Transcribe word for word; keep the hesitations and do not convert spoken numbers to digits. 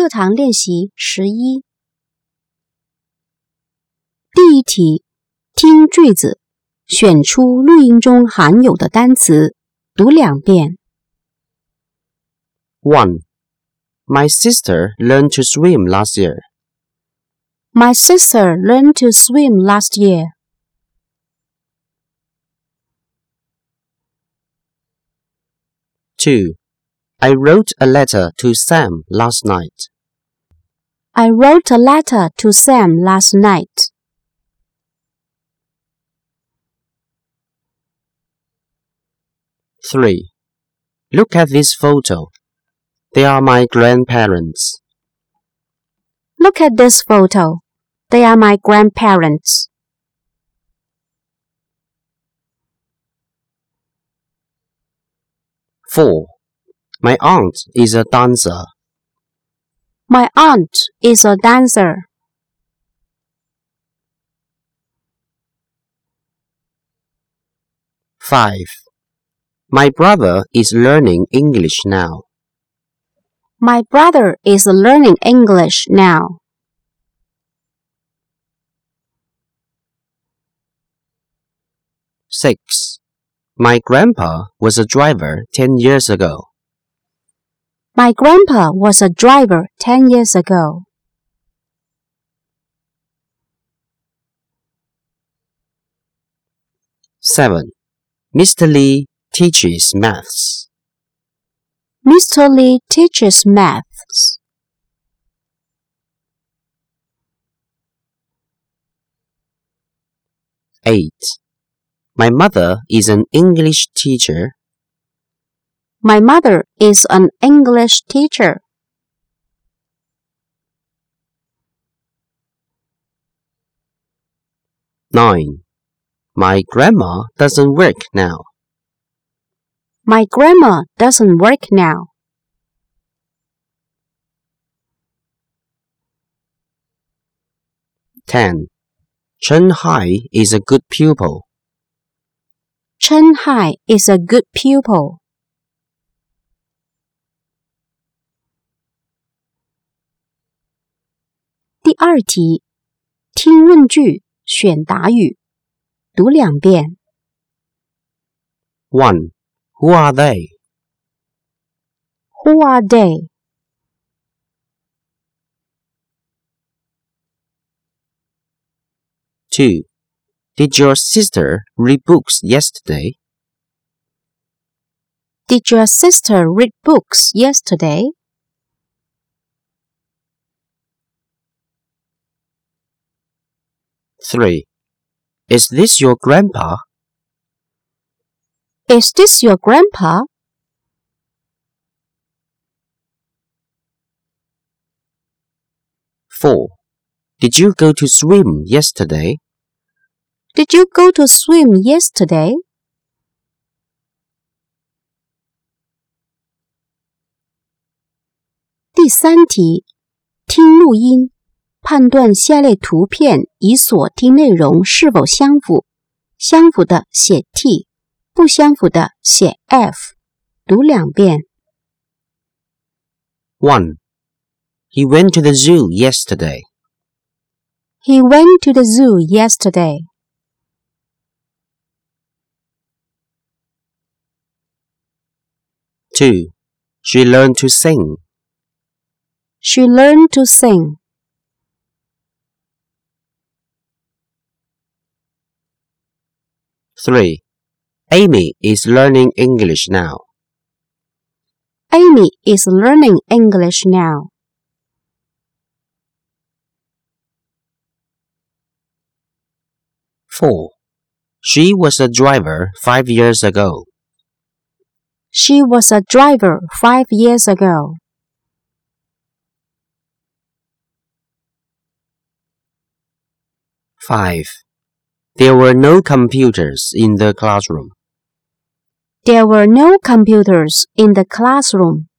课堂练习十一。第一题，听句子，选出录音中含有的单词，读两遍。 one. My sister learned to swim last year. My sister learned to swim last year. two. I wrote a letter to Sam last night. I wrote a letter to Sam last night. three. Look at this photo. They are my grandparents. Look at this photo. They are my grandparents. four. My aunt is a dancer. My aunt is a dancer. five. My brother is learning English now. My brother is learning English now. six. My grandpa was a driver ten years ago. My grandpa was a driver ten years ago. seven. Mister Lee teaches maths. Mister Lee teaches maths. eight. My mother is an English teacher. My mother is an English teacher. nine. My grandma doesn't work now. My grandma doesn't work now. ten. Chen Hai is a good pupil. Chen Hai is a good pupil.第二题，听问句，选答语，读两遍。 one. Who are they? Who are they? two. Did your sister read books yesterday? Did your sister read books yesterday? three. Is this your grandpa? Is this your grandpa? four. Did you go to swim yesterday? Did you go to swim yesterday? 第三题，听录音，判断下列图片与所听内容是否相符，相符的写 T， 不相符的写 F， 读两遍。 one. He went to the zoo yesterday. He went to the zoo yesterday. two. She learned to sing. She learned to sing. three. Amy is learning English now. Amy is learning English now. four. She was a driver five years ago. She was a driver five years ago. five. There were no computers in the classroom. There were no computers in the classroom.